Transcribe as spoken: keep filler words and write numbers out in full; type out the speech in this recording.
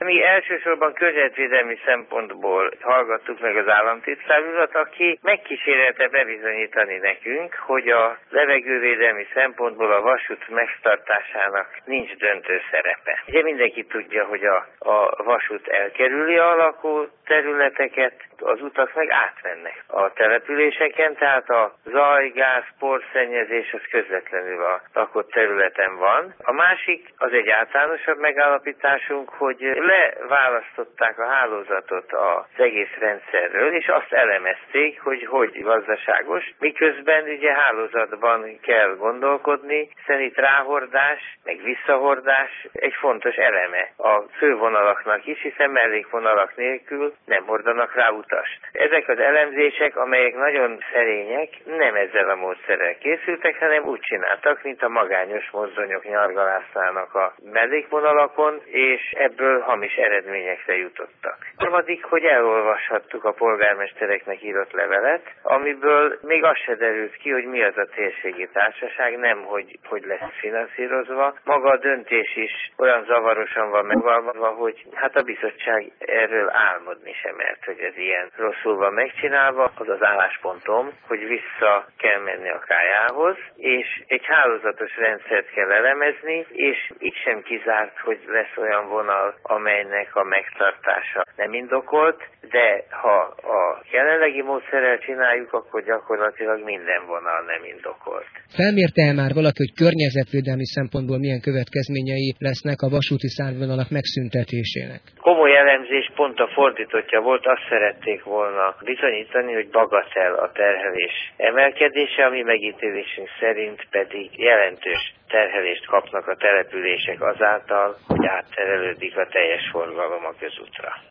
Mi elsősorban környezetvédelmi szempontból hallgattuk meg az államtitkár urat, aki megkísérelte bebizonyítani nekünk, hogy a levegővédelmi szempontból a vasút megtartásának nincs döntő szerepe. Ugye mindenki tudja, hogy a, a vasút elkerüli a lakó területeket, az utak meg átmennek a településeken, tehát a zaj, gáz, porszennyezés az közvetlenül a lakott területen van. A másik, az egy általánosabb megállapításunk, hogy leválasztották a hálózatot az egész rendszerről, és azt elemezték, hogy hogy gazdaságos, miközben ugye hálózatban kell gondolkodni, hiszen itt ráhordás, meg visszahordás egy fontos eleme a fővonalaknak is, hiszen mellékvonalak nélkül nem hordanak rá utast. Ezek az elemzések, amelyek nagyon szerények, nem ezzel a módszerrel készültek, hanem úgy csináltak, mint a magányos mozdonyok nyargalászának a mellékvonalakon, és ebből hamis eredményekre jutottak. Harmadik, hogy elolvashattuk a polgármestereknek írott levelet, amiből még az se derült ki, hogy mi az a térségi társaság, nem hogy, hogy lesz finanszírozva. Maga a döntés is olyan zavarosan van megvalva, hogy hát a bizottság erről álmodni sem mert, hogy ez ilyen rosszul van megcsinálva. Az az álláspontom, hogy vissza kell menni a kályához, és egy hálózatos rendszert kell elemezni, és itt sem kizárt, hogy lesz olyan vonal, amelynek a megtartása nem indokolt, de ha a jelenlegi módszerrel csináljuk, akkor gyakorlatilag minden vonal nem indokolt. Felmérte-e már valaki, hogy környezetvédelmi szempontból milyen következményei lesznek a vasúti szárvonalak megszüntetésének? Komoly elemzés pont a fordítottja volt, azt szerették volna bizonyítani, hogy bagatel a terhelés emelkedése, ami megítélésünk szerint pedig jelentős terhelést kapnak a települések azáltal, hogy átterelődik a teljes forgalom a közútra.